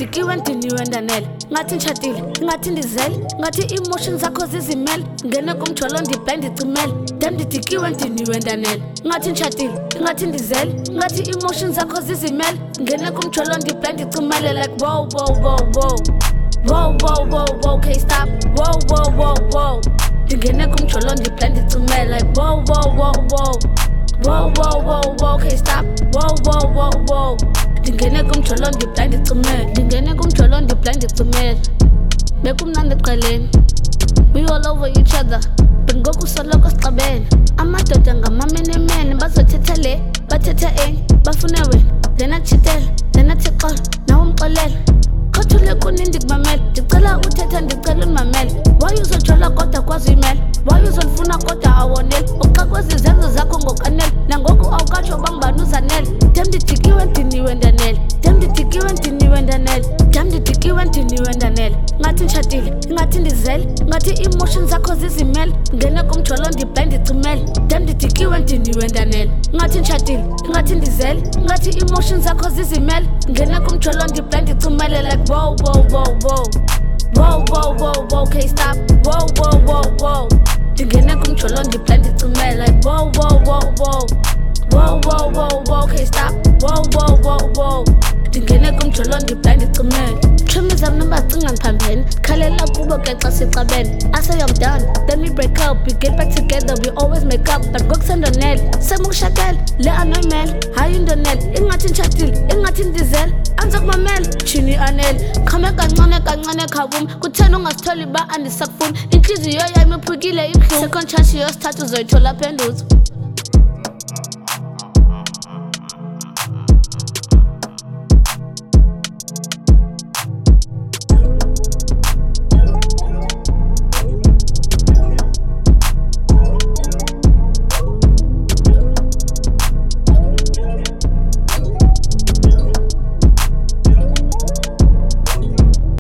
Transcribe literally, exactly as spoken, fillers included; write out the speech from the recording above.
ndidikiwe ndiniwe ndanele ngathi nditshadile ngathi ndizele ngathi emotions zakho zizimele ngene kumjolo ndibhe ndicimele dem ndidikiwe ndiniwe ndanele ngathi nditshadile ngathi ndizele ngathi emotions zakho zizimele ngene kumjolo ndibhe ndicimele like wow wow wow wow wow wow wow wow okay stop wow wow wow wow ndingene kumjolo ndibhe ndicimele like wow wow wow wow wow wow wow wow okay stop wow wow wow wow ndingene kumjolo ndibhe ndicimele ndingene kumjolo ndibhe ndicimele bekumnandi eqeleni we all over each other bengoku soloko sixabene amadoda ngamamenemene bazothetha le bathetha enye bafune wena then atshitele then athi xolo nawe umxolele khothule kunindi kumamele ndicela uthetha ndicela undimamele waye uzojola kodwa kwazi uyimele waye uzondifuna kodwa awonele uxa kwezi zenzo zakho ngokanele nangoku awukatsho bangubani uzanele dem ndidikiwe ndiniwe ndanele dem ndidikiwe ndiniwe ndanele dem ndidikiwe ndiniwe ndanele ngathi nditshadile ngathi ndizele ngathi emotions zakho zizimele ngene kumjolo ndibhe ndicimele dem ndidikiwe ndiniwe ndanele ngathi nditshadile ngathi ndizele ngathi emotions zakho zizimele ngene kumjolo ndibhe ndicimele like wow wow wow wow wow wow wow wow okay stop wow wow wow wow ndingene kumjolo ndibhe ndicimele like wow wow wow wow wow wow wow wow okay stop wow wow wow wow ndingene kumjolo ndibhe ndicimele Trimi zam nombacinga ndiphambene khalela kubo ke xa sixabene I say I'm done then we break up we get back together we always make up but ngokusendonele semukushakele le anoyimele hayi indonele ingathi nditshadile ingathi ndizele andizokumamela tshini anele qhame kancane kancane khabum kutheni ungasitholi ba andisakufuni intliziyo yami iphukile ibuhlungu second chance yosithathu uzoyithola phenduzo